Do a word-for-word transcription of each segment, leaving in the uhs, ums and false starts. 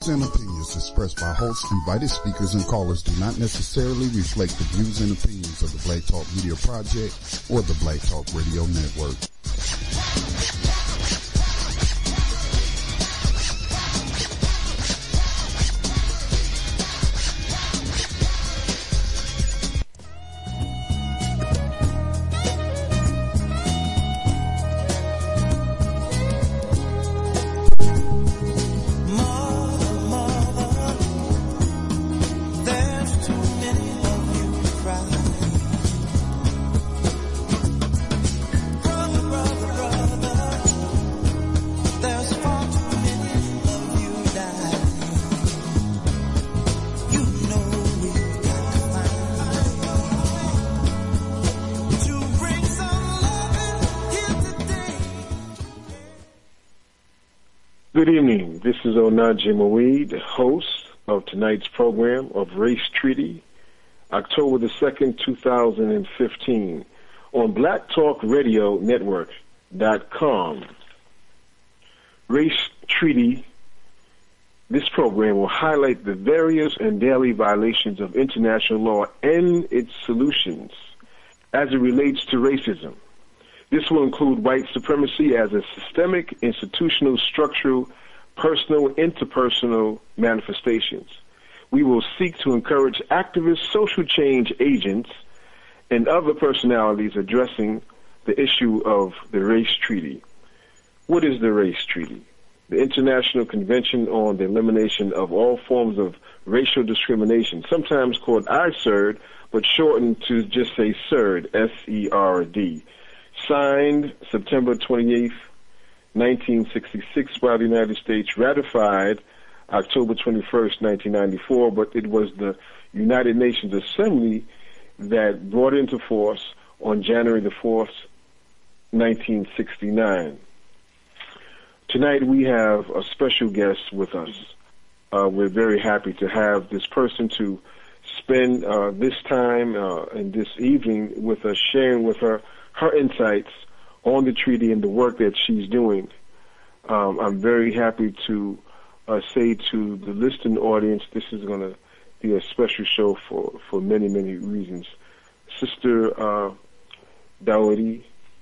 views and opinions expressed by hosts, invited speakers, and callers do not necessarily reflect the views and opinions of the Black Talk Media Project or the Black Talk Radio Network. Good evening. This is Onaje Mawid, the host of tonight's program of Race Treaty, October the second, two thousand fifteen, on Black Talk Radio Network dot com. Race Treaty, this program will highlight the various and daily violations of international law and its solutions as it relates to racism. This will include white supremacy as a systemic, institutional, structural, personal, interpersonal manifestations. We will seek to encourage activist social change agents and other personalities addressing the issue of the Race Treaty. What is the Race Treaty? The International Convention on the Elimination of All Forms of Racial Discrimination, sometimes called I C E R D, but shortened to just say C E R D, S E R D. Signed September twenty-eighth, nineteen sixty-six by the United States, ratified October twenty-first, nineteen ninety-four, but it was the United Nations Assembly that brought it into force on January the fourth, nineteen sixty-nine. Tonight we have a special guest with us. Uh, we're very happy to have this person to spend uh, this time uh, and this evening with us, sharing with her her insights on the treaty and the work that she's doing. Um, I'm very happy to uh, say to the listening audience, this is going to be a special show for, for many, many reasons. Sister uh, Dawidi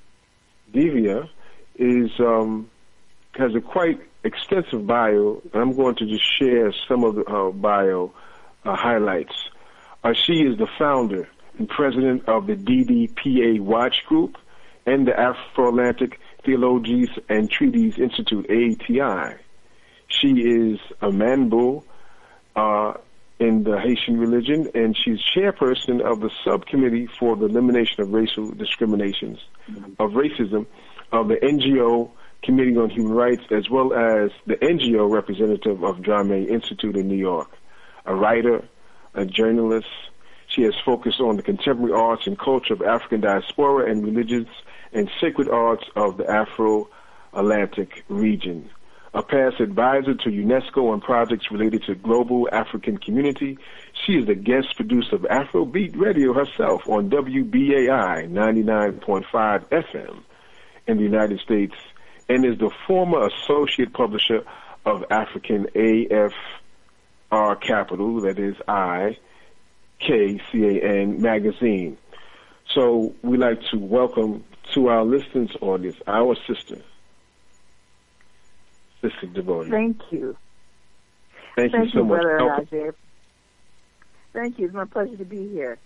Divya is um, has a quite extensive bio, and I'm going to just share some of her bio uh, highlights. Uh, she is the founder and president of the D D P A Watch Group and the Afro-Atlantic Theologies and Treaties Institute, A A T I. She is a Manbo uh, in the Haitian religion, and she's chairperson of the subcommittee for the elimination of racial discriminations, of racism, of the N G O Committee on Human Rights, as well as the N G O representative of Drame Institute in New York. A writer, a journalist. She has focused on the contemporary arts and culture of African diaspora and religious and sacred arts of the Afro-Atlantic region. A past advisor to UNESCO on projects related to global African community, she is the guest producer of Afrobeat Radio herself on W B A I ninety-nine point five F M in the United States, and is the former associate publisher of African A F R Capital, that is I, K C A N magazine. So we'd like to welcome to our listeners audience our sister, Sister Dawidi. Thank you. Thank, Thank you so you, much. Brother Welcome. Elijah. Thank you. It's my pleasure to be here.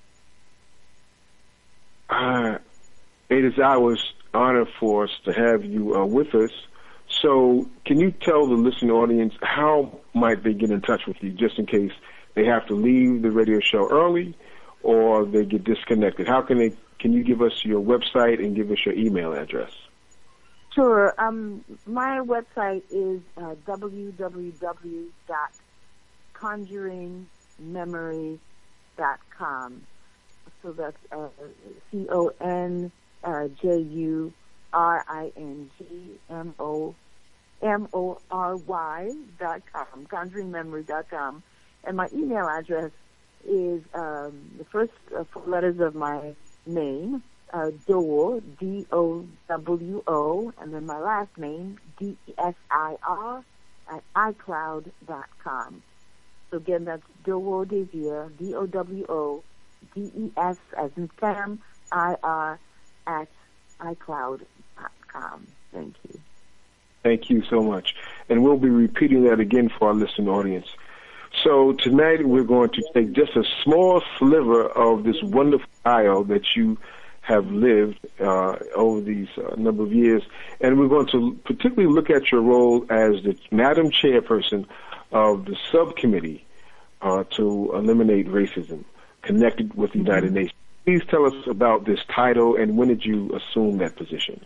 Uh, it is our honor for us to have you uh, with us. So can you tell the listening audience how might they get in touch with you, just in case they have to leave the radio show early or they get disconnected? How can they? Can you give us your website and give us your email address? Sure. Um, my website is uh, w w w dot conjuring memory dot com. So that's uh, C O N J U R I N G M O M O R Y dot com, conjuring memory dot com. And my email address is um, the first uh, four letters of my name, uh, Dowo, D O W O, and then my last name, D E S I R, at i cloud dot com. So again, that's Dowo Desir, D O W O D E S as in Sam, I R, at i cloud dot com. Thank you. Thank you so much. And we'll be repeating that again for our listening audience. So tonight we're going to take just a small sliver of this wonderful isle that you have lived uh, over these uh, number of years, and we're going to particularly look at your role as the Madam Chairperson of the subcommittee uh, to eliminate racism connected with the United Nations. Please tell us about this title and when did you assume that position?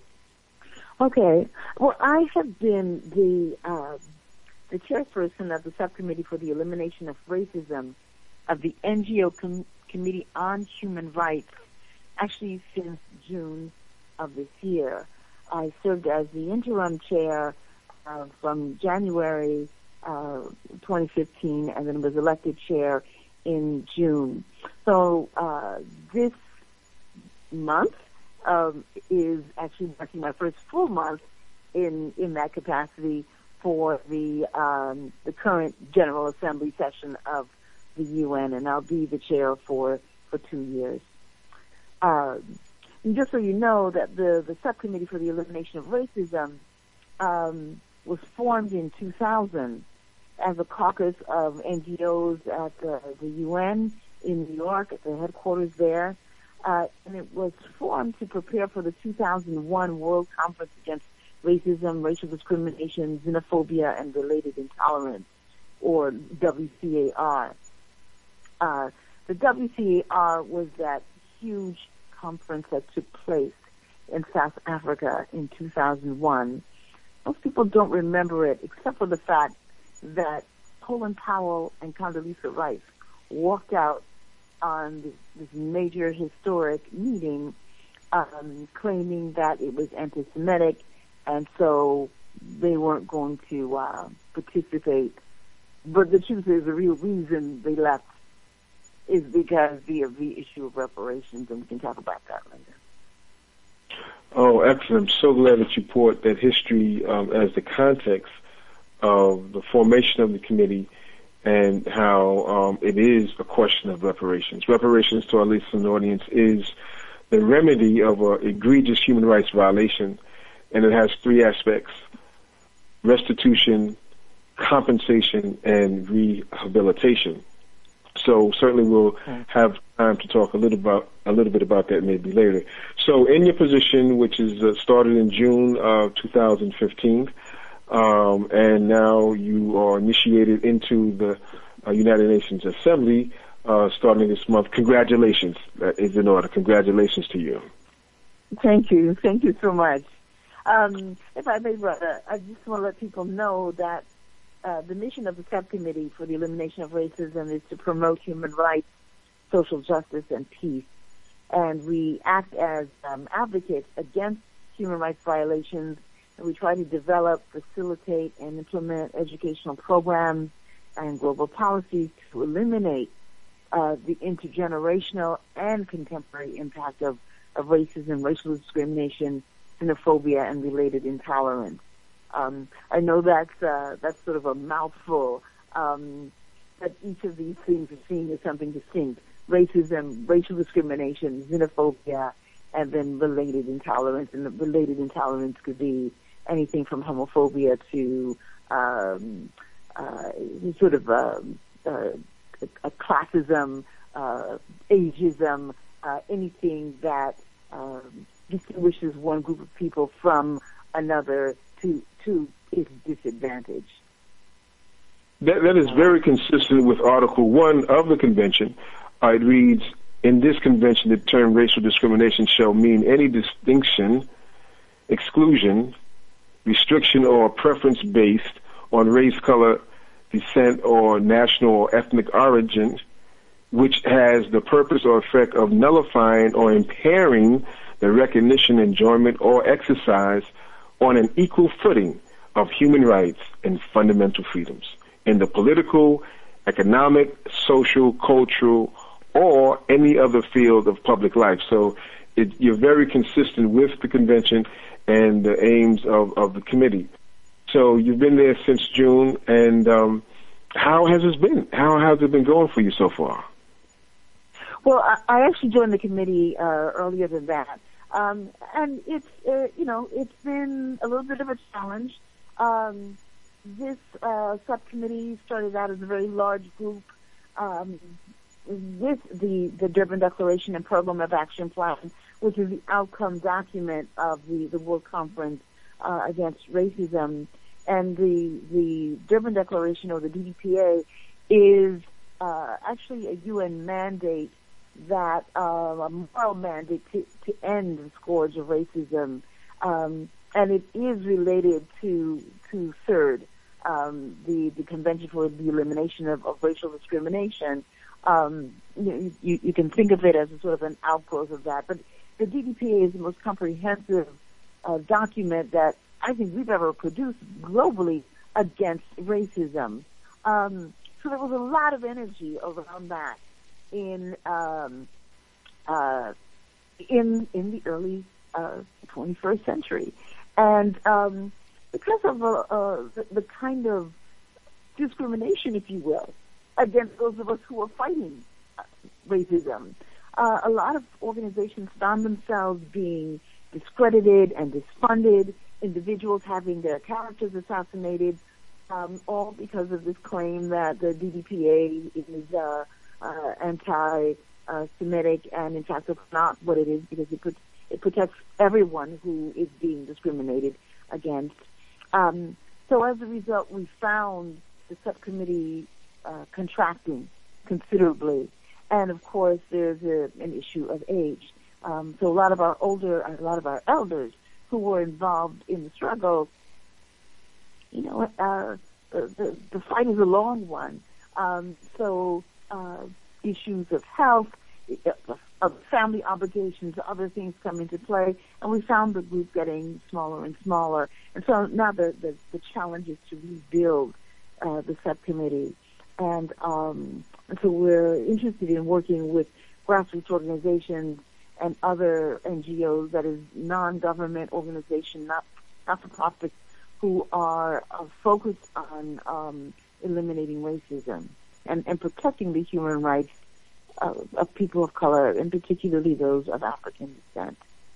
Okay. Well, I have been the uh, the chairperson of the Subcommittee for the Elimination of Racism of the N G O Com- Committee on Human Rights, actually since June of this year. I served as the interim chair uh, from January uh, twenty fifteen and then was elected chair in June. So uh, this month um, is actually marking my first full month in, in that capacity for the um, the current General Assembly session of the U N, and I'll be the chair for, for two years. Uh, and just so you know that the, the Subcommittee for the Elimination of Racism um, was formed in two thousand as a caucus of N G Os at the, the U N in New York, at the headquarters there. Uh, and it was formed to prepare for the two thousand one World Conference Against Racism, Racial Discrimination, Xenophobia, and Related Intolerance, or W C A R. Uh, the W C A R was that huge conference that took place in South Africa in two thousand one. Most people don't remember it, except for the fact that Colin Powell and Condoleezza Rice walked out on this, this major historic meeting um, claiming that it was anti-Semitic, and so they weren't going to uh, participate. But the truth is, the real reason they left is because the, of the issue of reparations, and we can talk about that later. Oh, excellent. I'm so glad that you brought that history um, as the context of the formation of the committee and how um, it is a question of reparations. Reparations, to our listening audience, is the remedy of an egregious human rights violation, and it has three aspects: restitution, compensation, and rehabilitation. So certainly we'll have time to talk a little about a little bit about that maybe later. So in your position, which is uh, started in June of two thousand fifteen, um, and now you are initiated into the uh, United Nations Assembly uh, starting this month. Congratulations. That is in order. Congratulations to you. Thank you. Thank you so much. Um, if I may, brother, I just want to let people know that Uh, the mission of the Subcommittee for the Elimination of Racism is to promote human rights, social justice, and peace. And we act as um, advocates against human rights violations, and we try to develop, facilitate, and implement educational programs and global policies to eliminate uh, the intergenerational and contemporary impact of, of racism, racial discrimination, xenophobia, and related intolerance. Um, I know that's uh, that's sort of a mouthful, um, but each of these things is seen as something distinct: racism, racial discrimination, xenophobia, and then related intolerance. And the related intolerance could be anything from homophobia to um, uh, sort of uh, uh, a classism, uh, ageism, uh, anything that uh, distinguishes one group of people from another to to its disadvantage. That, that is very consistent with Article one of the Convention. Uh, it reads, in this convention, the term racial discrimination shall mean any distinction, exclusion, restriction, or preference based on race, color, descent, or national or ethnic origin, which has the purpose or effect of nullifying or impairing the recognition, enjoyment, or exercise on an equal footing of human rights and fundamental freedoms in the political, economic, social, cultural, or any other field of public life. So it, you're very consistent with the convention and the aims of, of the committee. So you've been there since June, and um, how has this been? How has it been going for you so far? Well, I, I actually joined the committee uh, earlier than that, um, and it's uh, you know it's been a little bit of a challenge. Um, this uh, subcommittee started out as a very large group um, with the the Durban Declaration and Program of Action Plan, which is the outcome document of the the World Conference uh, Against Racism, and the the Durban Declaration, or the D D P A, is uh, actually a U N mandate. That uh, a moral mandate to, to end the scourge of racism, um, and it is related to to CERD, um, the the Convention for the Elimination of, of Racial Discrimination. Um, you, you, you can think of it as a sort of an outgrowth of that, but the D D P A is the most comprehensive uh, document that I think we've ever produced globally against racism. Um, so there was a lot of energy around that. In um, uh, in in the early uh, twenty-first century, and um, because of uh, uh, the, the kind of discrimination, if you will, against those of us who are fighting uh, racism, uh, a lot of organizations found themselves being discredited and disfunded. Individuals having their characters assassinated, um, all because of this claim that the D D P A is. Uh, Uh, anti-Semitic, uh, and in fact it's not what it is, because it, put, it protects everyone who is being discriminated against. Um, so as a result, we found the subcommittee uh, contracting considerably, and of course there's a, an issue of age. Um, so a lot of our older, a lot of our elders who were involved in the struggle, you know, uh, the, the, the fight is a long one. Um, so Uh, issues of health, of family obligations, other things come into play, and we found the group getting smaller and smaller. And so now the, the, the challenge is to rebuild uh, the subcommittee. And, um, and so we're interested in working with grassroots organizations and other N G Os, that is non-government organizations, not, not-for-profit, who are uh, focused on um, eliminating racism. And, and protecting the human rights of, of people of color, and particularly those of African descent.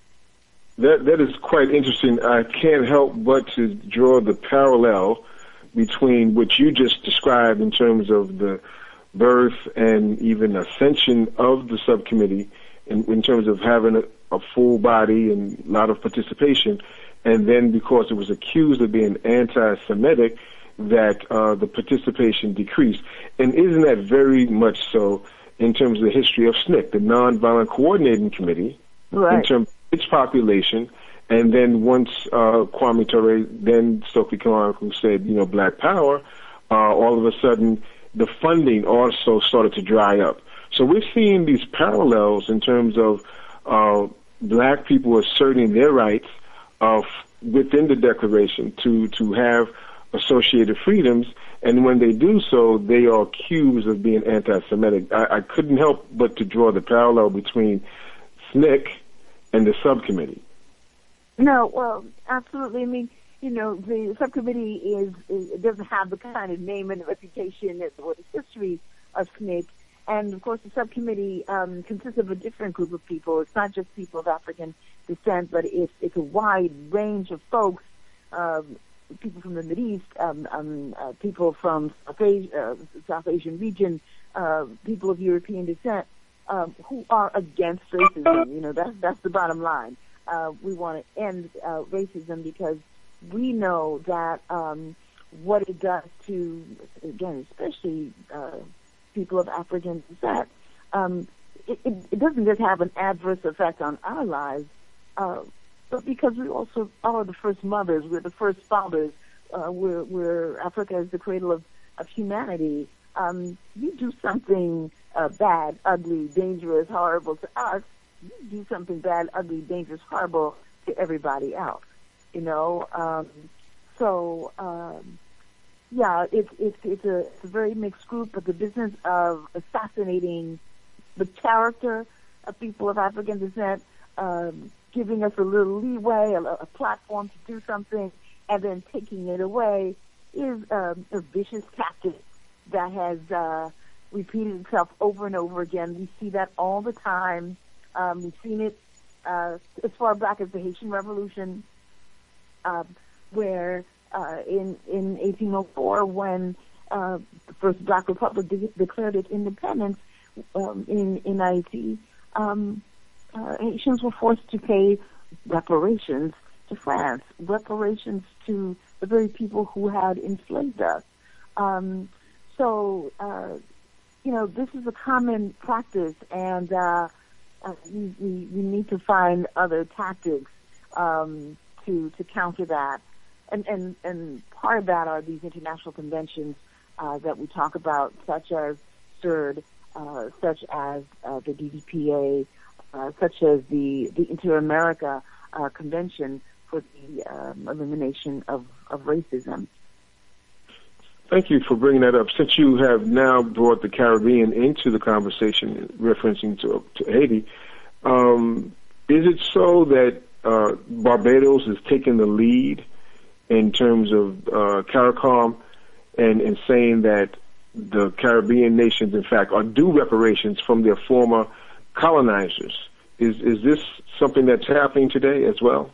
That that is quite interesting. I can't help but to draw the parallel between what you just described in terms of the birth and even ascension of the subcommittee, in, in terms of having a, a full body and a lot of participation, and then because it was accused of being anti-Semitic, that uh, the participation decreased. And isn't that very much so in terms of the history of S N C C, the Nonviolent Coordinating Committee, right, in terms of its population? And then once uh, Kwame Ture, then Stokely Carmichael, said, you know, Black Power, uh, all of a sudden the funding also started to dry up. So we're seeing these parallels in terms of uh, black people asserting their rights of within the Declaration to, to have associated freedoms, and when they do so, they are accused of being anti-Semitic. I, I couldn't help but to draw the parallel between S N C C and the subcommittee. No, well, absolutely. I mean, you know, the subcommittee is, is it doesn't have the kind of name and reputation or the history of S N C C, and of course, the subcommittee um, consists of a different group of people. It's not just people of African descent, but it's it's a wide range of folks. Um, people from the Mideast, um, um, uh, people from South, Asia, uh, South Asian region, uh, people of European descent, um, who are against racism. You know, that's, that's the bottom line. Uh, we want to end uh, racism because we know that um, what it does to, again, especially uh, people of African descent, um, it, it, it doesn't just have an adverse effect on our lives, uh, but because we also are the first mothers, we're the first fathers, uh, we're, we're Africa is the cradle of, of humanity. Um, you do something uh, bad, ugly, dangerous, horrible to us, you do something bad, ugly, dangerous, horrible to everybody else. You know, um, so um, yeah, it's it's it's a, it's a very mixed group, but the business of assassinating the character of people of African descent, um, giving us a little leeway, a, a platform to do something, and then taking it away is um, a vicious tactic that has uh, repeated itself over and over again. We see that all the time. Um, we've seen it uh, as far back as the Haitian Revolution, uh, where uh, in in eighteen oh four, when uh, the first Black Republic de- declared its independence um, in in Haiti, um, uh, Haitians were forced to pay reparations to France, reparations to the very people who had enslaved us. Um, so, uh, you know, this is a common practice, and uh, uh, we, we, we need to find other tactics um, to to counter that. And, and, and part of that are these international conventions uh, that we talk about, such as C E R D, uh, such as uh, the D D P A, uh, such as the, the Inter-America uh, Convention for the um, elimination of, of racism. Thank you for bringing that up. Since you have now brought the Caribbean into the conversation, referencing to, to Haiti, um, is it so that uh, Barbados is taking the lead in terms of uh, CARICOM and, and saying that the Caribbean nations, in fact, are due reparations from their former colonizers? Is is this something that's happening today as well?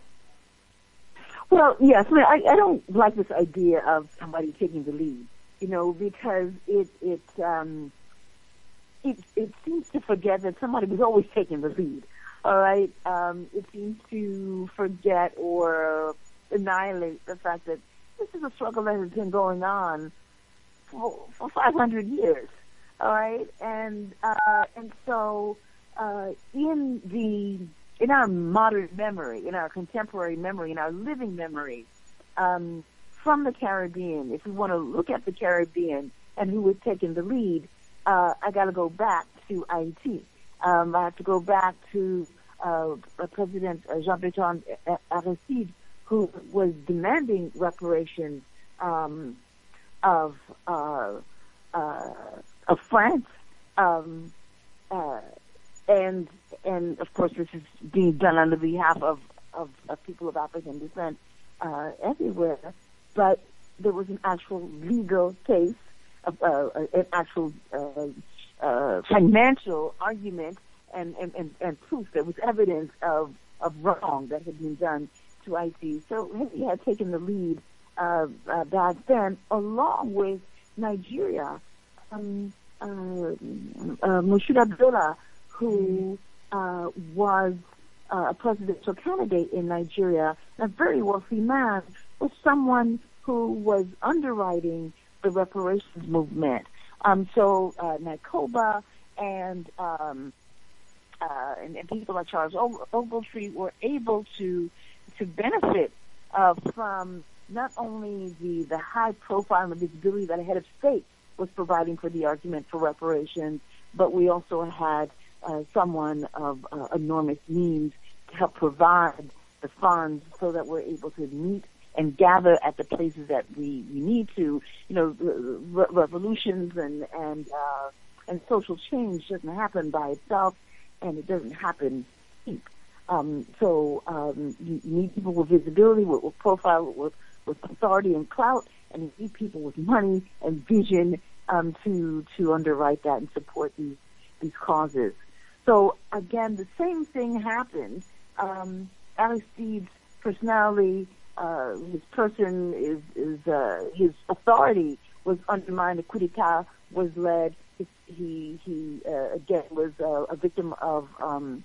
Well, yes. I, mean, I, I don't like this idea of somebody taking the lead, you know, because it it um, it, it seems to forget that somebody was always taking the lead. All right, um, it seems to forget or annihilate the fact that this is a struggle that has been going on for, for five hundred years. All right, and uh, and so uh, in the in our modern memory, in our contemporary memory, in our living memory, um, from the Caribbean, if we want to look at the Caribbean and who was taking the lead, uh, I got to go back to Haiti. Um, I have to go back to uh, President Jean-Bertrand Aristide, who was demanding reparations um, of uh, uh, of France, um, uh, and and of course this is being done on the behalf of, of, of people of African descent uh, everywhere. But there was an actual legal case, of, uh, an actual uh, uh, financial argument, and, and, and, and proof. There was evidence of, of wrong that had been done to Haiti. So Haiti had taken the lead uh, uh, back then, along with Nigeria. Um, uh, uh, Moshood Abiola, who uh, was uh, a presidential candidate in Nigeria, a very wealthy man, was someone who was underwriting the reparations movement. Um, so uh, Nkoba and, um, uh, and and people like Charles Ogletree were able to to benefit uh, from not only the, the high profile and the visibility that a head of state was providing for the argument for reparations, but we also had uh, someone of uh, enormous means to help provide the funds so that we're able to meet and gather at the places that we, we need to. You know, re- revolutions and and uh, and social change doesn't happen by itself, and it doesn't happen cheap. Um, so um, you need people with visibility, with, with profile, with, with authority and clout, and you need people with money and vision um, to to underwrite that and support these these causes. So again, the same thing happened. Um, Aristide's personality, uh, his person, is, is uh, his authority was undermined. The coup d'etat was led. He he uh, again was uh, a victim of um,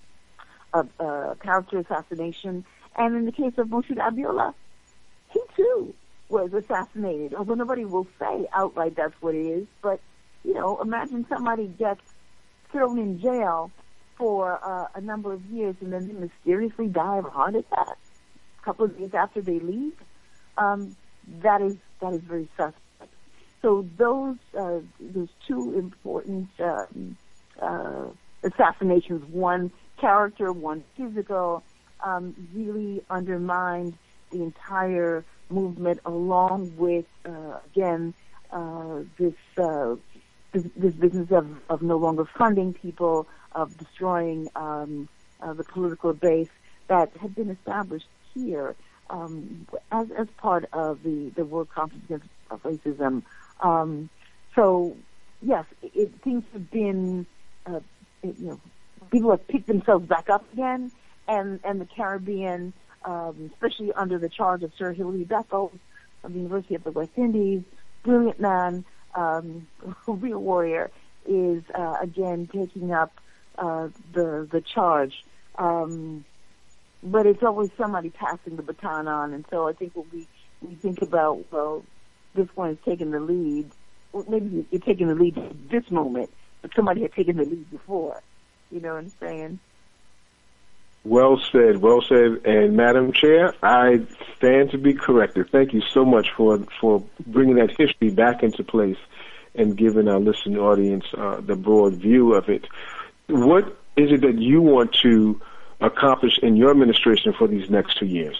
of uh, character assassination. And in the case of Moshood Abiola, he too was assassinated. Although nobody will say outright that's what it is, but you know, imagine somebody gets thrown in jail for uh, a number of years and then they mysteriously die of a heart attack a couple of days after they leave. Um, that is that is very suspect. So those uh, those two important uh, uh, assassinations, one character, one physical, um, really undermined the entire movement, along with uh, again uh, this, uh, this this business of, of no longer funding people, of destroying um, uh, the political base that had been established here. um, as as part of the, the World Conference Against Racism. Um, so yes, it, it things have been, uh, it, you know, people have picked themselves back up again, and and the Caribbean, um, especially under the charge of Sir Hilary Beckles of the University of the West Indies, brilliant man, um, a real warrior, is uh, again taking up uh, the the charge. Um, but it's always somebody passing the baton on, and so I think when we we think about, well, this one is taking the lead. Well, maybe you're taking the lead at this moment, but somebody had taken the lead before. You know what I'm saying? Well said, well said. And Madam Chair, I stand to be corrected. Thank you so much for for bringing that history back into place and giving our listening audience uh, the broad view of it. What is it that you want to accomplish in your administration for these next two years?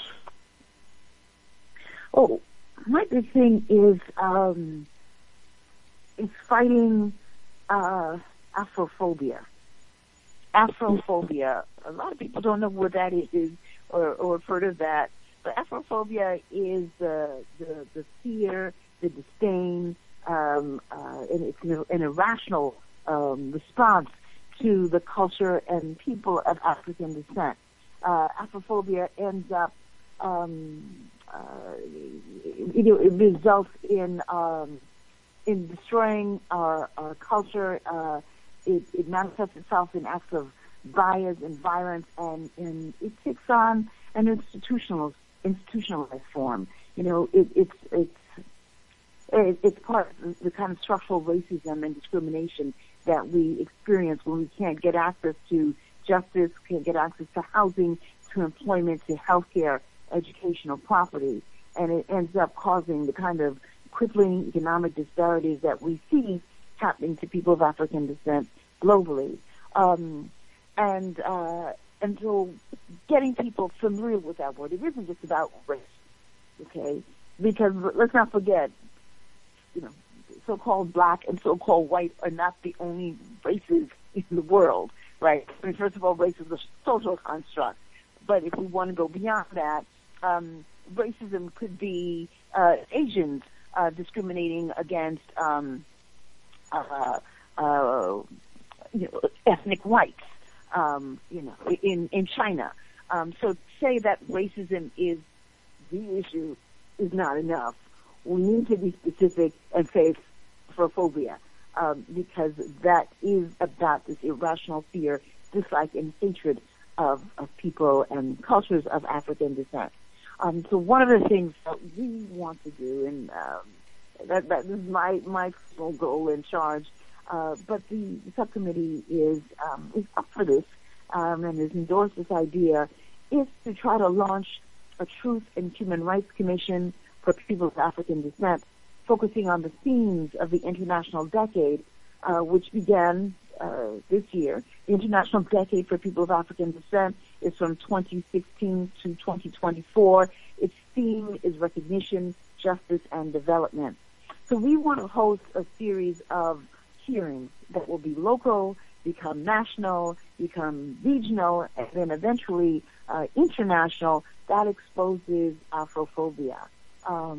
Oh, my big thing is um, is fighting uh, Afrophobia. Afrophobia. A lot of people don't know what that is or, or have heard of that. But Afrophobia is the the, the fear, the disdain, um, uh, and it's an, an irrational um, response to the culture and people of African descent. Uh, Afrophobia ends up, um, uh, it, it results in um, in destroying our, our culture. Uh, It, it manifests itself in acts of bias and violence, and, and it takes on an institutional institutionalized form. You know, it, it's it's it, it's part of the kind of structural racism and discrimination that we experience when we can't get access to justice, can't get access to housing, to employment, to healthcare, educational property, and it ends up causing the kind of crippling economic disparities that we see happening to people of African descent globally. Um, and, uh, and so getting people familiar with that word, it isn't just about race, okay? Because let's not forget, you know, so-called black and so-called white are not the only races in the world, right? I mean, first of all, race is a social construct. But if we want to go beyond that, um, racism could be uh, Asians uh, discriminating against um, Uh, uh, you know, ethnic whites, um, you know, in, in China. Um, so to say that racism is the issue is not enough. We need to be specific and face Afrophobia, um, because that is about this irrational fear, dislike, and hatred of, of people and cultures of African descent. Um, so one of the things that we want to do, and um, That, that is my, my full goal in charge. Uh, but the subcommittee is, um, is up for this, um, and has endorsed this idea, is to try to launch a Truth and Human Rights Commission for people of African descent, focusing on the themes of the International Decade, uh, which began uh, this year. The International Decade for People of African Descent is from twenty sixteen to twenty twenty-four. Its theme is recognition, justice, and development. So we want to host a series of hearings that will be local, become national, become regional, and then eventually uh, international, that exposes Afrophobia. Um,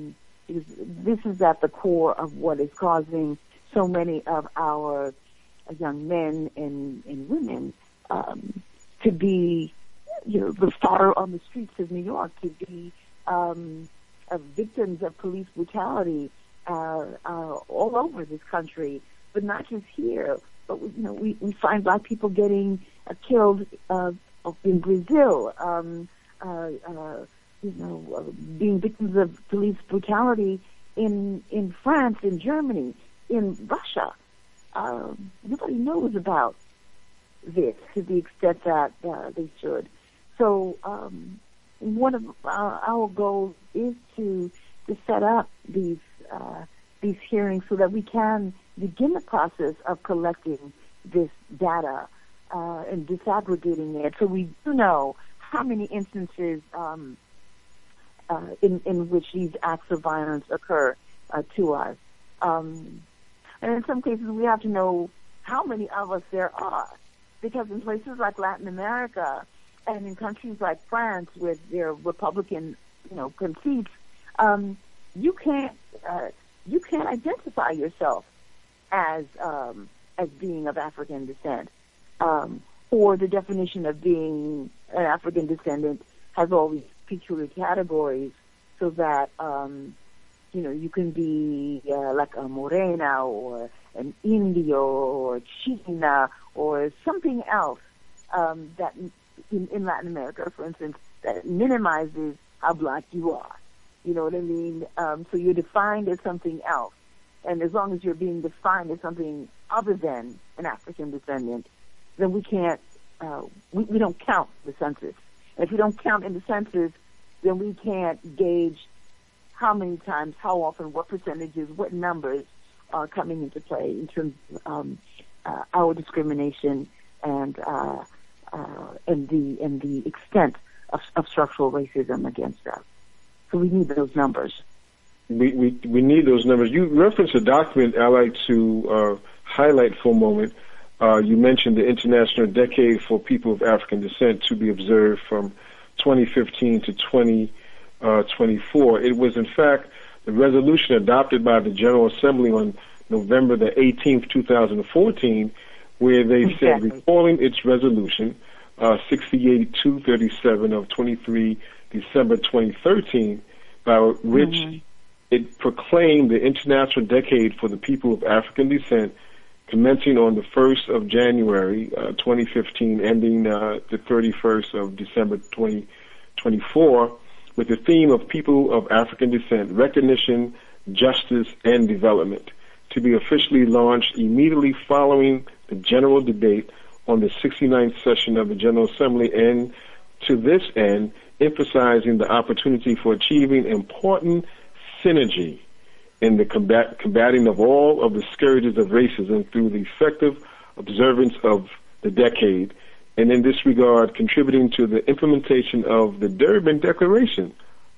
this is at the core of what is causing so many of our young men and, and women um, to be, you know, the fodder on the streets of New York, to be um, uh, victims of police brutality Uh, uh, all over this country, but not just here. But you know, we, we find black people getting uh, killed uh, in Brazil. Um, uh, uh, you know, uh, being victims of police brutality in in France, in Germany, in Russia. Uh, nobody knows about this to the extent that uh, they should. So um, one of uh, our goals is to to set up these Uh, these hearings so that we can begin the process of collecting this data uh, and disaggregating it, so we do know how many instances um, uh, in, in which these acts of violence occur uh, to us. Um, and in some cases, we have to know how many of us there are, because in places like Latin America and in countries like France with their Republican you know, conceits, um, you can't uh, you can't identify yourself as um, as being of African descent, um, or the definition of being an African descendant has all these peculiar categories, so that um, you know you can be uh, like a morena or an indio or china or something else um, that in, in Latin America, for instance, that minimizes how black you are. You know what I mean? Um, so you're defined as something else. And as long as you're being defined as something other than an African descendant, then we can't, uh, we, we don't count the census. And if we don't count in the census, then we can't gauge how many times, how often, what percentages, what numbers are coming into play in terms of um, uh, our discrimination and uh, uh, and the and the extent of, of structural racism against us. So we need those numbers. We, we we need those numbers. You referenced a document I'd like to uh, highlight for a moment. Uh, you mentioned the International Decade for People of African Descent to be observed from twenty fifteen to twenty twenty-four. It was, in fact, the resolution adopted by the General Assembly on November the eighteenth, two thousand fourteen, where they exactly. said, recalling its resolution, uh, sixty-eight two thirty-seven of twenty-three December twenty thirteen, by which mm-hmm. it proclaimed the International Decade for the People of African Descent, commencing on the first of January uh, twenty fifteen, ending uh, the thirty-first of December twenty twenty-four, with the theme of People of African Descent, Recognition, Justice, and Development, to be officially launched immediately following the general debate on the sixty-ninth session of the General Assembly, and to this end, emphasizing the opportunity for achieving important synergy in the combat, combating of all of the scourges of racism through the effective observance of the decade, and in this regard, contributing to the implementation of the Durban Declaration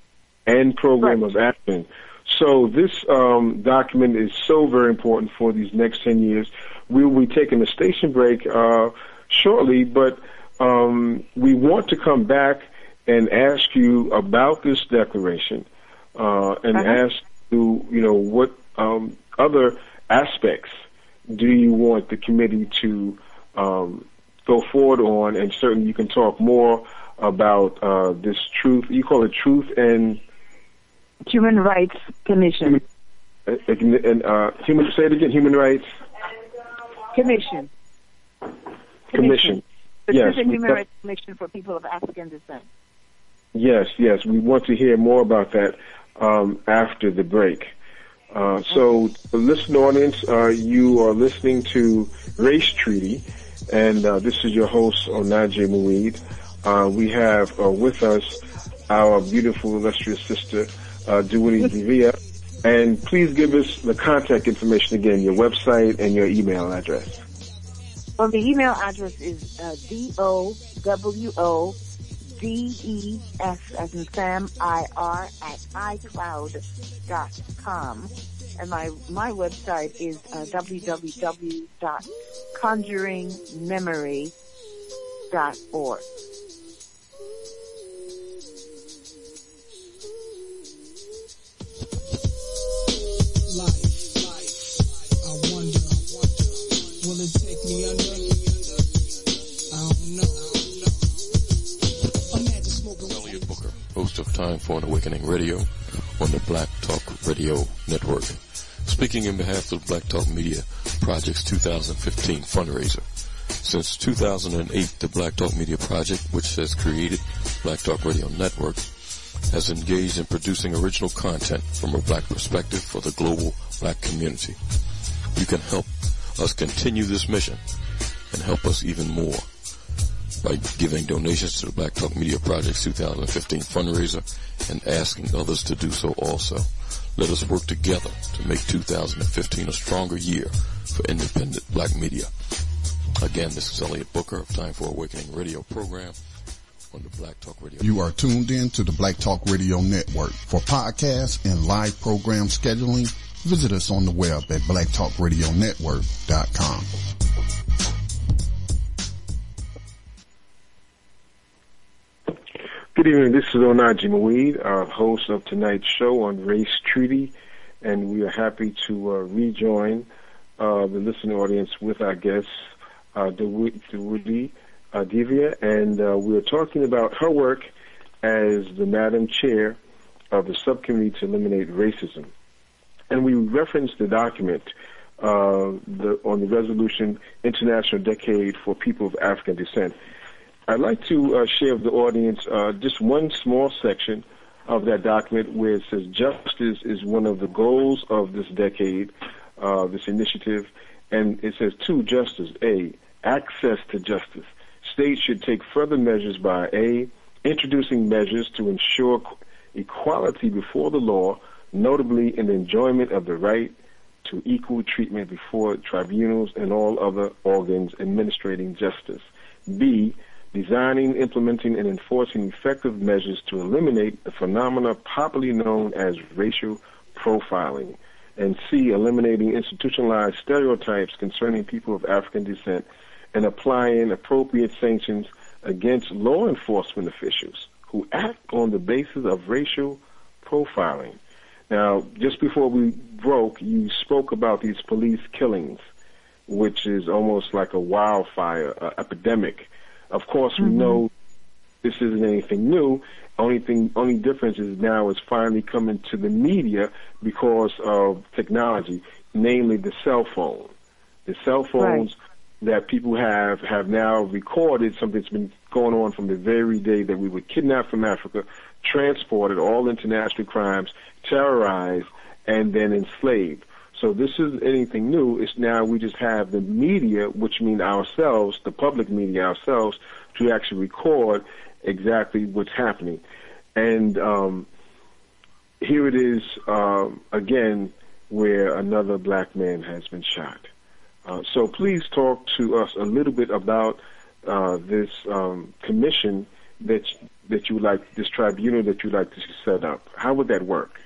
and Program right. of Action. So this um, document is so very important for these next ten years. We will be taking a station break uh, shortly, but um, we want to come back and ask you about this declaration, uh, and uh-huh. ask you, you know, what um, other aspects do you want the committee to um, go forward on, and certainly you can talk more about uh, this truth. You call it Truth and Human Rights Commission. Uh, and uh, human. Say it again. Human Rights Commission. Commission. Commission. The yes. Truth and Human Rights Commission for People of African Descent. Yes, yes. We want to hear more about that um, after the break. Uh, so, the listening audience, uh, you are listening to Race Treaty, and uh, this is your host, Onaje Muid. Uh, we have uh, with us our beautiful, illustrious sister, uh, Dewey Devia. And please give us the contact information again, your website and your email address. Well, the email address is uh, D O W O D E S as in Sam, I R at iCloud dot com. And my, my website is uh, w w w dot conjuring memory dot org. Life, life, I wonder, I wonder, will it take me under? I don't know. Imagine smoking. Elliot Booker, host of Time for an Awakening Radio on the Black Talk Radio Network, speaking in behalf of the Black Talk Media Project's two thousand fifteen fundraiser. Since two thousand eight, the Black Talk Media Project, which has created Black Talk Radio Network, has engaged in producing original content from a black perspective for the global black community. You can help us continue this mission and help us even more by giving donations to the Black Talk Media Project's two thousand fifteen fundraiser and asking others to do so also. Let us work together to make two thousand fifteen a stronger year for independent black media. Again, this is Elliot Booker of Time for Awakening Radio program on the Black Talk Radio. You are tuned in to the Black Talk Radio Network. For podcasts and live program scheduling, visit us on the web at black talk radio network dot com. Good Good evening. This is Onaji Mawid, uh, host of tonight's show on Race Treaty, and we are happy to uh, rejoin uh, the listening audience with our guest, uh, Dawudi uh, Divya, and uh, we are talking about her work as the Madam Chair of the Subcommittee to Eliminate Racism. And we referenced the document uh, the, on the resolution International Decade for People of African Descent. I'd like to uh, share with the audience uh, just one small section of that document where it says justice is one of the goals of this decade, uh, this initiative, and it says two, justice, A, access to justice. States should take further measures by A, introducing measures to ensure equality before the law, notably in the enjoyment of the right to equal treatment before tribunals and all other organs administrating justice. B, designing, implementing, and enforcing effective measures to eliminate the phenomena popularly known as racial profiling. And C, eliminating institutionalized stereotypes concerning people of African descent and applying appropriate sanctions against law enforcement officials who act on the basis of racial profiling. Now, just before we broke, you spoke about these police killings, which is almost like a wildfire uh, epidemic. Of course, mm-hmm. we know this isn't anything new. Only thing, only difference is now it's finally coming to the media because of technology, namely the cell phone. The cell phones right. that people have have now recorded something that's been going on from the very day that we were kidnapped from Africa, transported, all international crimes, terrorized, and then enslaved. So this isn't anything new. It's now we just have the media, which means ourselves, the public media ourselves, to actually record exactly what's happening. And um, here it is, um, again, where another black man has been shot. Uh, so please talk to us a little bit about uh, this um, commission that that you would like, this tribunal that you'd like to set up. How would that work?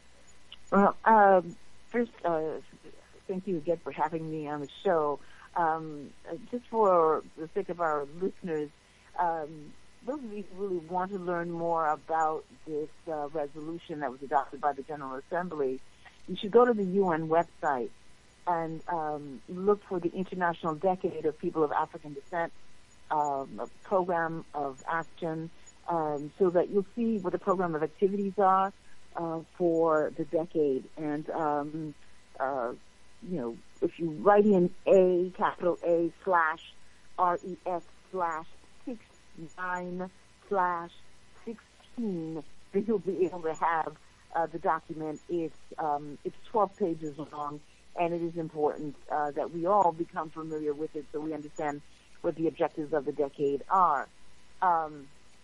Well, um, first, uh, thank you again for having me on the show. Um, just for the sake of our listeners, um, those of you who really want to learn more about this uh, resolution that was adopted by the General Assembly, you should go to the U N website and um, look for the International Decade of People of African Descent, um, a program of action, um, so that you'll see what the program of activities are uh, for the decade. And, um, uh, you know, if you write in A, capital A, slash, R E S, slash, six nine, slash, sixteen, then you'll be able to have uh, the document. It's, um, it's twelve pages long, and it is important uh, that we all become familiar with it so we understand what the objectives of the decade are. Um,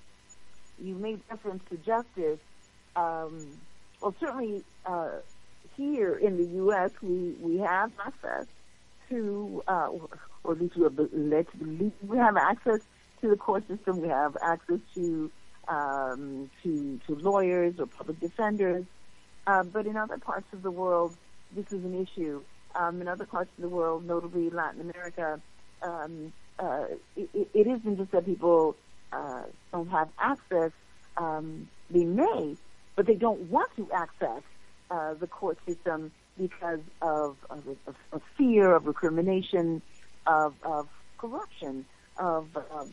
you made reference to justice. Um, well, certainly uh, here in the U S, we, we have access to, uh, or at least we have, let's believe we have access to the court system. We have access to um, to, to lawyers or public defenders. Uh, but in other parts of the world, this is an issue. Um, in other parts of the world, notably Latin America, um, uh, it, it isn't just that people uh, don't have access. Um, they may, but they don't want to access uh, the court system because of, of, of, of fear, of recrimination, of, of corruption, of um,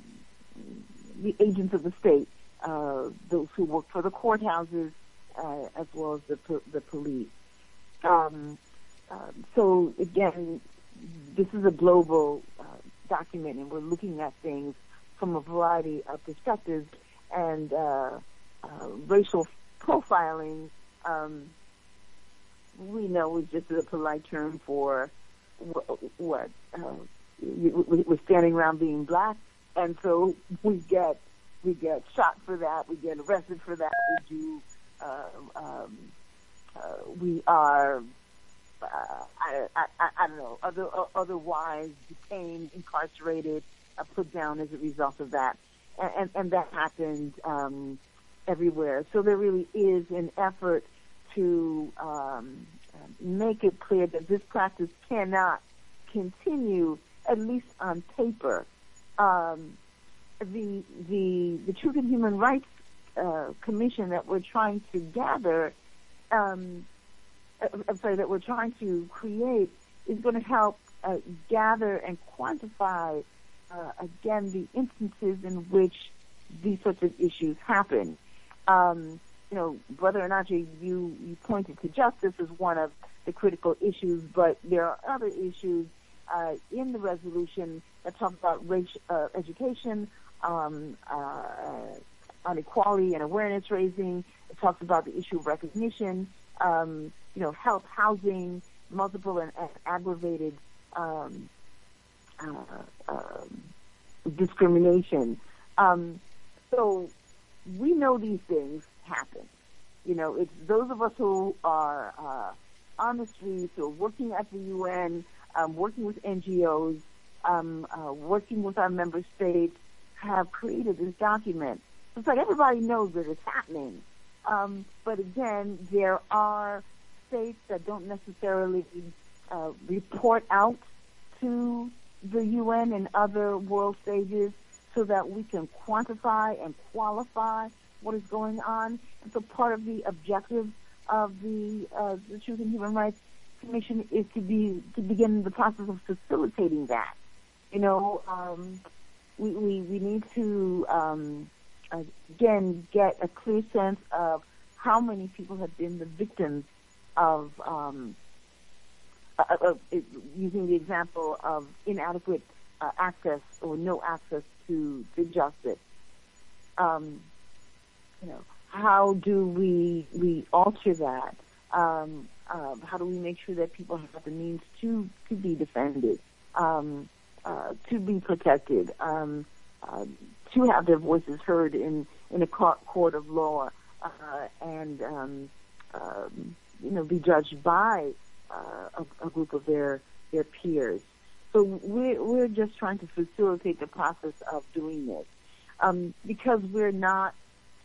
the agents of the state, uh, those who work for the courthouses, uh, as well as the, the police. Um, um, so again, this is a global uh, document, and we're looking at things from a variety of perspectives. And uh, uh, racial profiling, um, we know, is just a polite term for what uh, we're standing around being black, and so we get we get shot for that, we get arrested for that, we do. Uh, um, uh, we are, uh, I, I, I don't know, other, otherwise detained, incarcerated, uh, put down as a result of that. And, and, and that happened um, everywhere. So there really is an effort to um, make it clear that this practice cannot continue, at least on paper. Um, the, the, the Truth and Human Rights uh, commission that we're trying to gather, um, I'm sorry, that we're trying to create is going to help uh, gather and quantify, uh, again, the instances in which these sorts of issues happen. Um, you know, Brother Anaje, you, you pointed to justice as one of the critical issues, but there are other issues uh, in the resolution that talk about race uh, education, um, uh, on equality and awareness raising. It talks about the issue of recognition, um, you know, health, housing, multiple and, and aggravated um, uh, uh, discrimination. Um, so we know these things happen. You know, it's those of us who are uh, on the streets or working at the U N, um, working with N G Os, um, uh, working with our member states, have created this document. It's like everybody knows that it's happening. Um, but again, there are states that don't necessarily uh, report out to the U N and other world stages so that we can quantify and qualify what is going on. And so part of the objective of the, uh, the Truth and Human Rights Commission is to be to begin the process of facilitating that. You know, um, we, we, we need to, um, again, get a clear sense of how many people have been the victims of, um, uh, of using the example of inadequate uh, access or no access to, to justice. Um, you know, how do we we alter that? Um, um, how do we make sure that people have the means to to be defended, um, uh, to be protected, um, uh, to have their voices heard in in a court of law, uh, and um, um, you know, be judged by uh, a, a group of their their peers? So we're we're just trying to facilitate the process of doing this, um, because we're not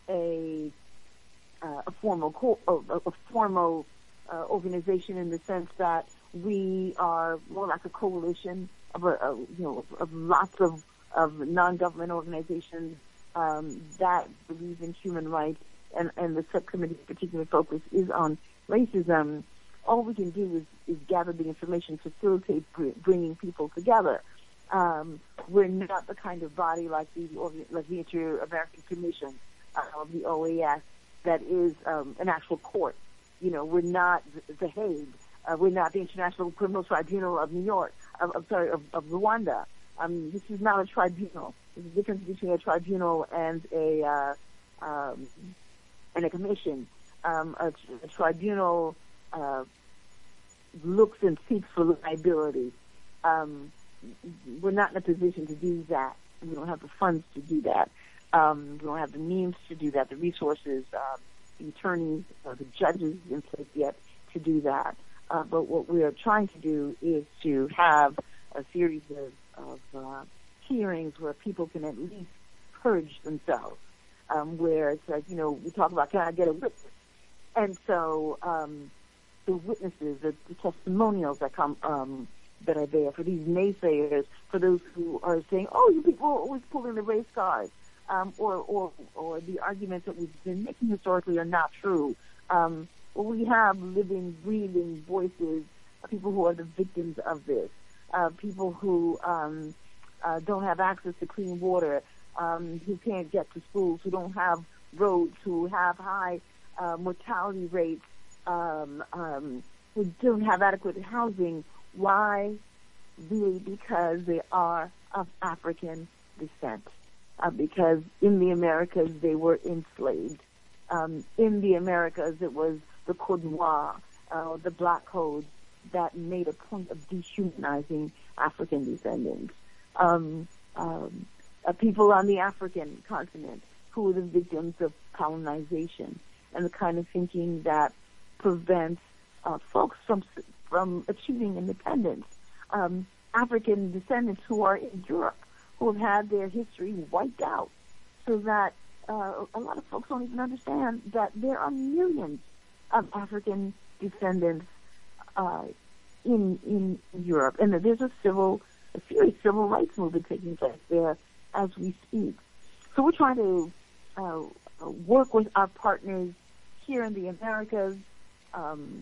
a uh, a formal co- a, a formal uh, organization in the sense that we are more like a coalition of a, a you know of lots of of non-government organizations um, that believe in human rights, and, and the subcommittee's particular focus is on racism. All we can do is, is gather the information, facilitate br- bringing people together. Um, we're not the kind of body like the like the Inter-American Commission uh, of the O A S that is um, an actual court. You know, we're not the Hague. Uh, we're not the International Criminal Tribunal of New York. Of, I'm sorry, of, of Rwanda. Um, this is not a tribunal. There's a difference between a tribunal and a uh, um, and a commission. Um, a, a tribunal uh, looks and seeks for liability. Um, we're not in a position to do that. We don't have the funds to do that. Um, we don't have the means to do that, the resources, uh, the attorneys, uh, the judges in place yet to do that. Uh, but what we are trying to do is to have a series of, of uh, hearings where people can at least purge themselves, um, where it's like, you know, we talk about, can I get a witness? And so um, the witnesses, the, the testimonials that come, um, that are there for these naysayers, for those who are saying, oh, you people are always pulling the race card, um, or, or, or the arguments that we've been making historically are not true. Um, well, we have living, breathing voices, people who are the victims of this, uh, people who um, uh, don't have access to clean water, um, who can't get to schools, who don't have roads, who have high uh, mortality rates, um, um, who don't have adequate housing. Why? Really because they are of African descent. Uh, because in the Americas they were enslaved. Um, in the Americas it was the Code Noir, uh, the Black Code, that made a point of dehumanizing African descendants. Um, um, uh, people on the African continent who were the victims of colonization and the kind of thinking that prevents uh, folks from from achieving independence. Um, African descendants who are in Europe, who have had their history wiped out, so that uh, a lot of folks don't even understand that there are millions of African descendants uh, in in Europe, and that there's a civil, a serious civil rights movement taking place there as we speak. So we're trying to uh, work with our partners here in the Americas, um,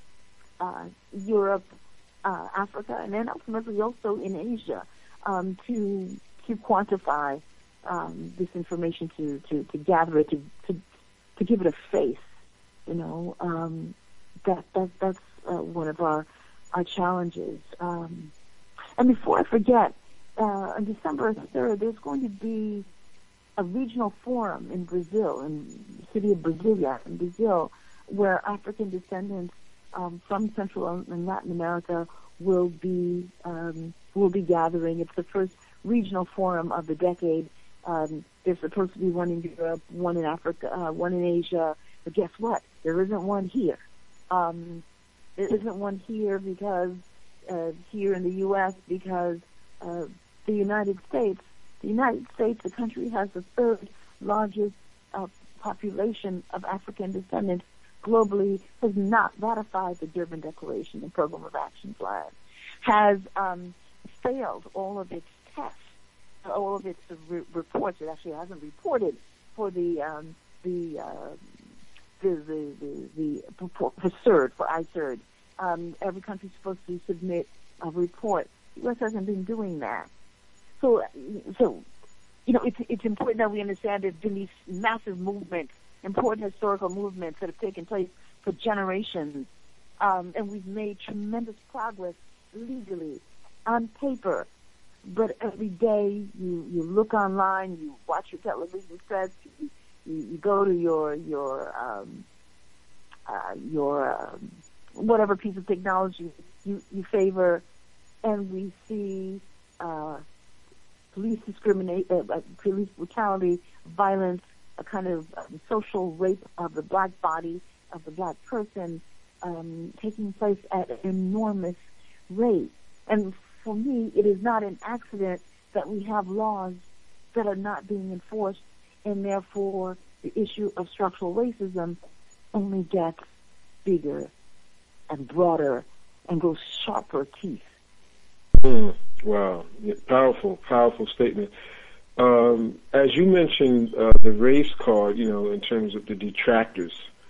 uh, Europe, uh, Africa, and then ultimately also in Asia, um, to to quantify um, this information, to, to, to gather it, to, to to give it a face. You know, um, that that that's uh, one of our our challenges. Um, and before I forget, uh, on December third, there's going to be a regional forum in Brazil, in the city of Brasilia, in Brazil, where African descendants um, from Central and Latin America will be um, will be gathering. It's the first regional forum of the decade. Um, there's supposed to be one in Europe, one in Africa, uh, one in Asia. But guess what? There isn't one here. Um, there isn't one here because uh, here in the U S because uh, the United States, the United States, the country has the third largest uh, population of African descendants globally, has not ratified the Durban Declaration, the Program of Action Plan, has um, failed all of its tests, all of its re- reports. It actually hasn't reported for the um, the, uh, the the the the for CERD, for I CERD. Um, every country's supposed to submit a report. The U S hasn't been doing that. So, so you know, it's it's important that we understand there's been these massive movements, important historical movements that have taken place for generations, um, and we've made tremendous progress legally, on paper. But every day you, you look online, you watch your television sets, you, you, you go to your your um, uh, your um, whatever piece of technology you, you favor, and we see uh, police discrimination, uh, police brutality, violence, a kind of um, social rape of the black body, of the black person, um, taking place at an enormous rate. And for me, it is not an accident that we have laws that are not being enforced, and therefore the issue of structural racism only gets bigger and broader and grows sharper teeth. Mm, wow. Yeah, powerful, powerful statement. Um, as you mentioned, uh, the race card, you know, in terms of the detractors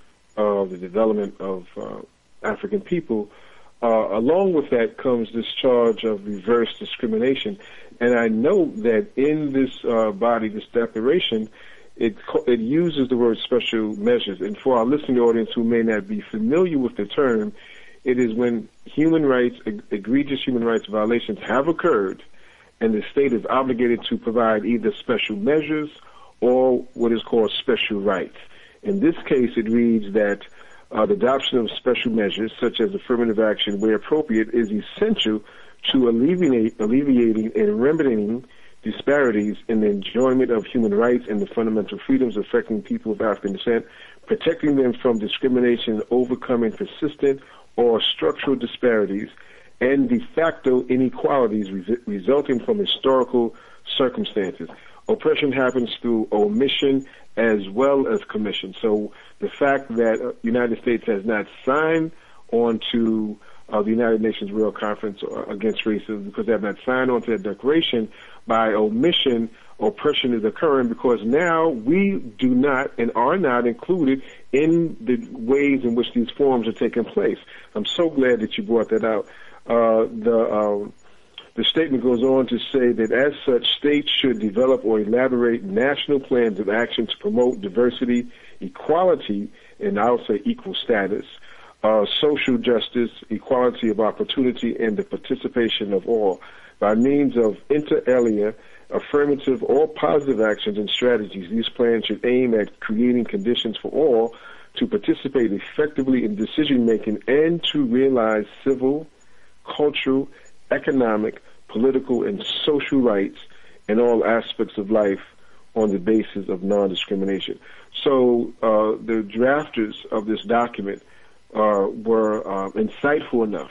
of the development of uh, African people, uh, along with that comes this charge of reverse discrimination. And I know that in this uh, body, this declaration, it it uses the word special measures. And for our listening audience who may not be familiar with the term, it is when human rights, egregious human rights violations have occurred, and the state is obligated to provide either special measures or what is called special rights. In this case, it reads that uh, the adoption of special measures, such as affirmative action where appropriate, is essential to alleviate, alleviating and remedying disparities in the enjoyment of human rights and the fundamental freedoms affecting people of African descent, protecting them from discrimination, overcoming persistent or structural disparities, and de facto inequalities res- resulting from historical circumstances. Oppression happens through omission as well as commission. So the fact that the uh, United States has not signed on to uh, the United Nations World Conference Against Racism, because they have not signed on to that declaration, by omission, oppression is occurring because now we do not and are not included in the ways in which these forums are taking place. I'm so glad that you brought that out. Uh, the uh, the statement goes on to say that as such, states should develop or elaborate national plans of action to promote diversity, equality, and I would say equal status, uh, social justice, equality of opportunity, and the participation of all by means of inter alia, affirmative or positive actions and strategies. These plans should aim at creating conditions for all to participate effectively in decision-making and to realize civil, cultural, economic, political, and social rights in all aspects of life on the basis of non-discrimination. So uh, the drafters of this document uh, were uh, insightful enough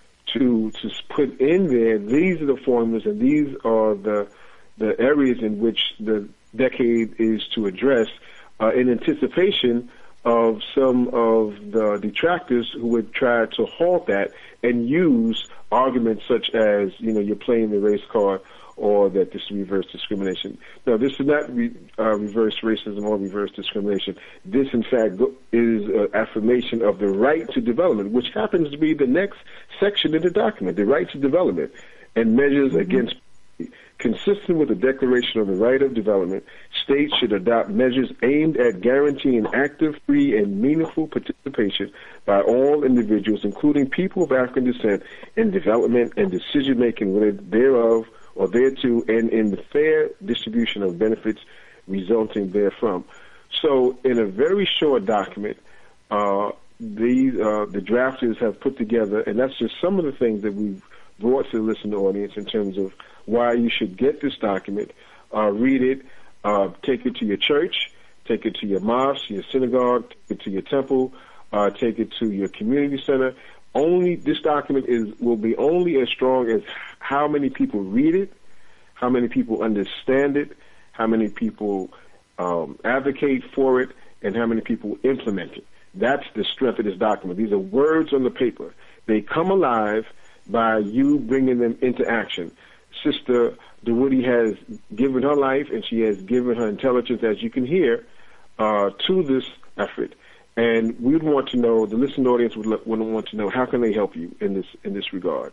to to put in there, these are the formulas and these are the the areas in which the decade is to address uh, in anticipation of some of the detractors who would try to halt that and use arguments such as, you know, you're playing the race card or that this is reverse discrimination. No, this is not re, uh, reverse racism or reverse discrimination. This, in fact, go, is an affirmation of the right to development, which happens to be the next section in the document, the right to development, and measures mm-hmm. against. Consistent with the Declaration of the Right of Development, states should adopt measures aimed at guaranteeing active, free, and meaningful participation by all individuals, including people of African descent, in development and decision-making thereof or thereto, and in the fair distribution of benefits resulting therefrom. So, in a very short document, uh, these, uh, the drafters have put together, and that's just some of the things that we've brought to the listening audience in terms of why you should get this document, uh, read it, uh, take it to your church, take it to your mosque, your synagogue, take it to your temple, uh, take it to your community center. Only this document is will be only as strong as how many people read it, how many people understand it, how many people um, advocate for it, and how many people implement it. That's the strength of this document. These are words on the paper. They come alive by you bringing them into action. Sister DeWoody has given her life and she has given her intelligence, as you can hear, uh, to this effort. And we'd want to know, the listening audience would, would want to know, how can they help you in this in this regard?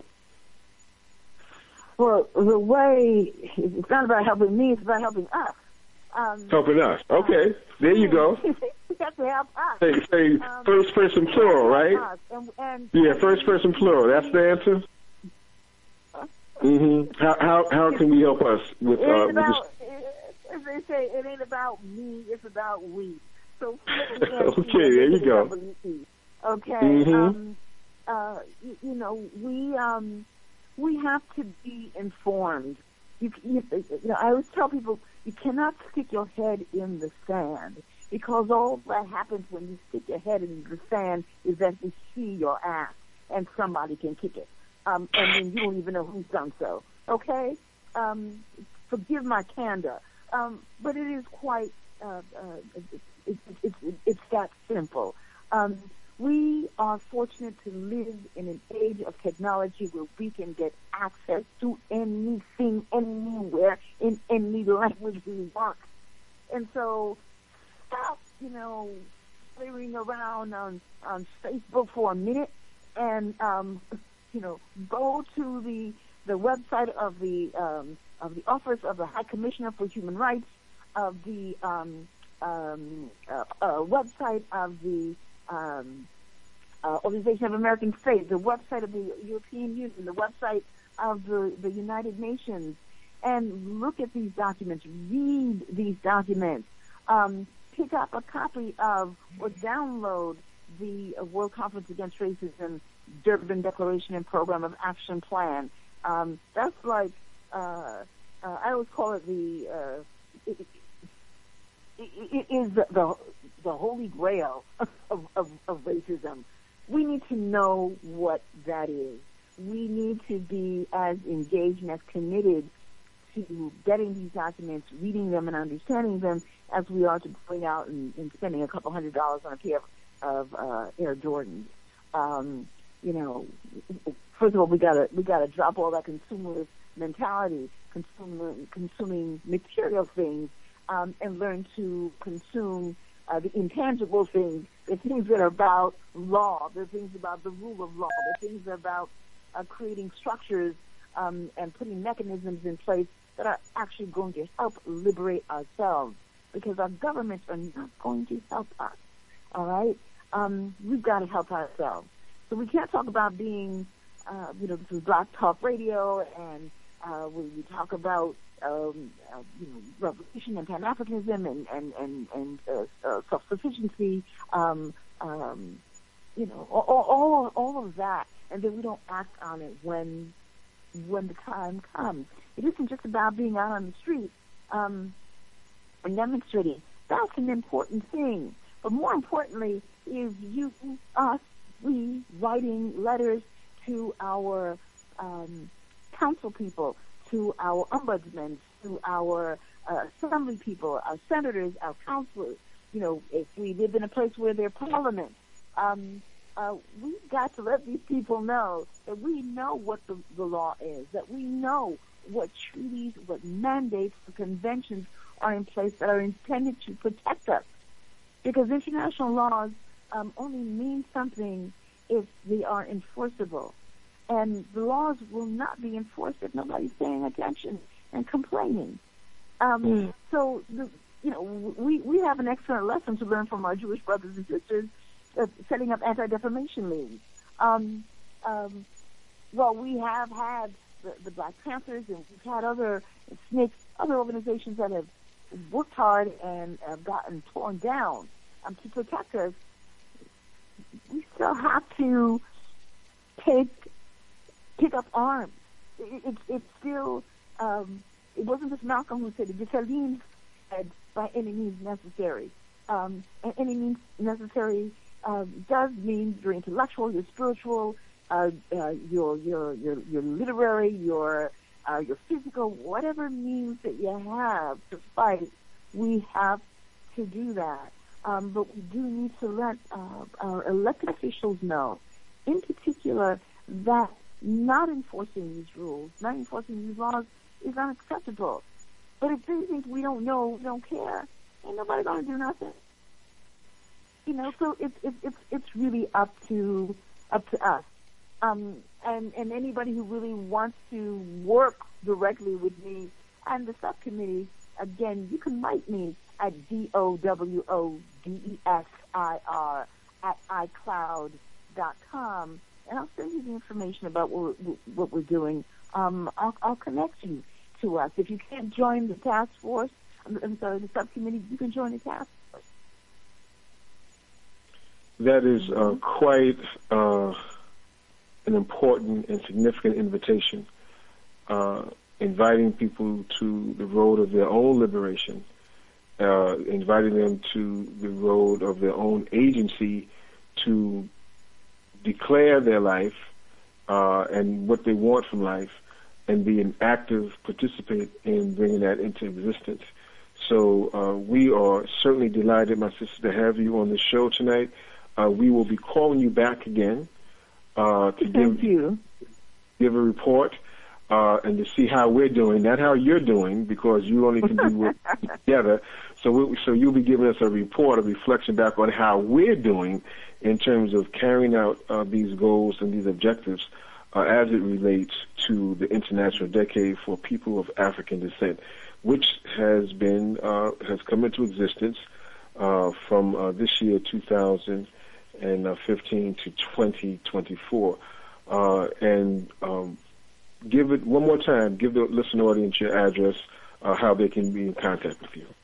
Well, the way, it's not about helping me, it's about helping us. Um, helping us. Okay, uh, there you go. We got to help us. Say, say um, first person plural, right? And, and, yeah, first person plural. That's the answer? Mm-hmm. How how how can we help us with? It uh, ain't with about, as they say, it ain't about me. It's about we. So okay, there you go. Okay. Mm-hmm. Um, uh, you, you know, we um, we have to be informed. You, you, you know, I always tell people you cannot stick your head in the sand, because all that happens when you stick your head in the sand is that you see your ass and somebody can kick it. Um, and then you don't even know who's done so. Okay? Um, forgive my candor. Um, but it is quite, uh, uh, it, it, it, it, it's that simple. Um, we are fortunate to live in an age of technology where we can get access to anything, anywhere, in any language we want. And so, stop, you know, playing around on, on Facebook for a minute and, um, you know, go to the the website of the um, of the Office of the High Commissioner for Human Rights, of the um, um, uh, uh, website of the um, uh, Organization of American States, the website of the European Union, the website of the, the United Nations, and look at these documents, read these documents, um, pick up a copy of or download the World Conference Against Racism Durban Declaration and Program of Action Plan. Um, that's like, uh, uh, I always call it the, uh, it, it, it is the, the, the holy grail of, of, of racism. We need to know what that is. We need to be as engaged and as committed to getting these documents, reading them and understanding them as we are to going out and, and spending a couple hundred dollars on a pair of, of uh, Air Jordans. Um, you know, first of all, we gotta we gotta drop all that consumerist mentality, consumer, consuming material things, um, and learn to consume uh, the intangible things, the things that are about law, the things about the rule of law, the things about uh, creating structures um, and putting mechanisms in place that are actually going to help liberate ourselves, because our governments are not going to help us. All right, um, we've got to help ourselves. So we can't talk about being, uh, you know, this is Black Talk Radio, and uh, we, we talk about, um, uh, you know, revolution and Pan-Africanism and and and, and uh, uh, self-sufficiency, um, um, you know, all, all all of that, and then we don't act on it when when the time comes. It isn't just about being out on the street um, and demonstrating. That's an important thing, but more importantly is you, us, we writing letters to our um, council people, to our ombudsmen, to our uh, assembly people, our senators, our councilors. You know, if we live in a place where there are parliaments, um, uh, we've got to let these people know that we know what the, the law is, that we know what treaties, what mandates, the conventions are in place that are intended to protect us. Because international laws um, only mean something if they are enforceable. And the laws will not be enforced if nobody's paying attention and complaining. Um, mm. So, the, you know, we, we have an excellent lesson to learn from our Jewish brothers and sisters uh, setting up anti-defamation leagues. Um, um, well, we have had the, the Black Panthers, and we've had other snakes, other organizations that have worked hard and have gotten torn down um, to protect us. We still have to take pick up arms. It, it, it's still, um, it wasn't just Malcolm who said it. Dessalines said, by any means necessary. Um, and any means necessary um, does mean you're intellectual, you're spiritual, uh, uh, you're, you're, you're, you're literary, you're, uh, you're physical, whatever means that you have to fight, we have to do that. Um, but we do need to let uh, our elected officials know, in particular, that not enforcing these rules, not enforcing these laws is unacceptable. But if they think we don't know, we don't care, ain't nobody gonna do nothing. You know, so it's it's it's it's really up to up to us. Um, and and anybody who really wants to work directly with me and the subcommittee, again, you can write me at D O W O D E S I R at iCloud dot com. And I'll send you the information about what we're, what we're doing. Um, I'll, I'll connect you to us. If you can't join the task force, I'm, I'm sorry, the subcommittee, you can join the task force. That is uh, quite uh, an important and significant invitation, uh, inviting people to the road of their own liberation, uh, inviting them to the road of their own agency to declare their life uh, and what they want from life, and be an active participant in bringing that into existence. So uh, we are certainly delighted, my sister, to have you on the show tonight. Uh, we will be calling you back again uh, to Thank give you. give a report uh, and to see how we're doing, not how you're doing, because you only can do work together. So we, so you'll be giving us a report, a reflection back on how we're doing in terms of carrying out uh, these goals and these objectives uh, as it relates to the International Decade for People of African Descent, which has been uh, has come into existence uh, from uh, this year, two thousand fifteen, to twenty twenty-four. Uh, and um, give it one more time. Give the listening audience your address, uh, how they can be in contact with you.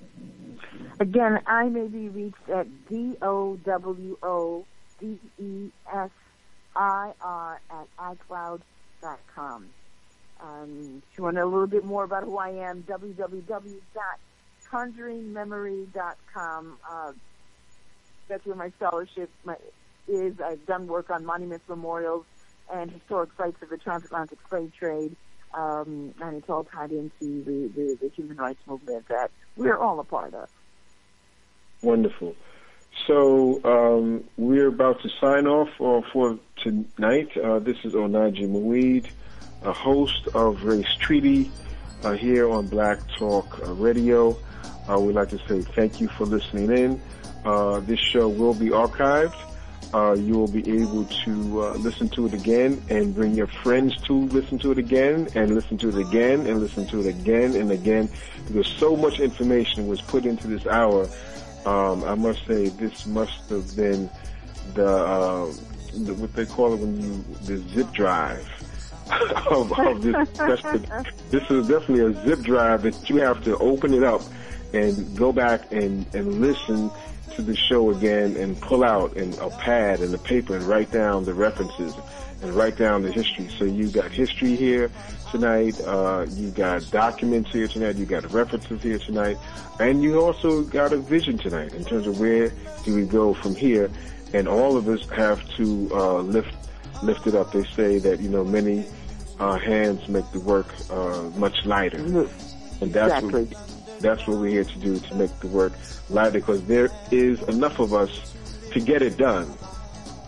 Again, I may be reached at D O W O D E S I R at iCloud dot com. Um, if you want to know a little bit more about who I am, w w w dot conjuring memory dot com. Uh, that's where my scholarship my, is. I've done work on monuments, memorials, and historic sites of the transatlantic slave trade, um, and it's all tied into the, the, the human rights movement that we're all a part of. Wonderful. So um, we're about to sign off uh, for tonight. Uh, this is Onaji Mouid, a host of Race Treaty uh, here on Black Talk uh, Radio. Uh, we'd like to say thank you for listening in. Uh, this show will be archived. Uh, you will be able to uh, listen to it again and bring your friends to listen to it again and listen to it again and listen to it again and again, because so much information was put into this hour. Um, I must say this must have been the, uh, the what they call it when you the zip drive of, of this session. This is definitely a zip drive that you have to open it up and go back and, and listen to the show again and pull out and a pad and a paper and write down the references and write down the history. So you got history here tonight, uh, you got documents here tonight, you got references here tonight, and you also got a vision tonight in terms of where do we go from here. And all of us have to uh, lift lift it up. They say that, you know, many uh, hands make the work uh, much lighter. And that's exactly. what that's what we're here to do, to make the work lighter, because there is enough of us to get it done.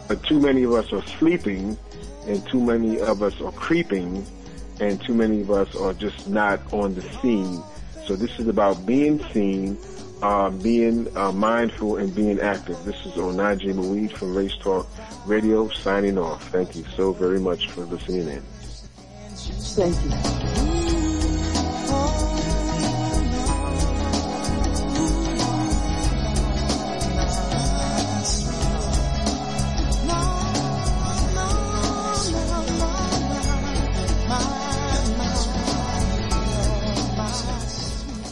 but too many of us are sleeping, and too many of us are creeping, and too many of us are just not on the scene. So this is about being seen, uh, being uh, mindful, and being active. This is Onaje Mouid from Race Talk Radio signing off. Thank you so very much for listening in. Thank you.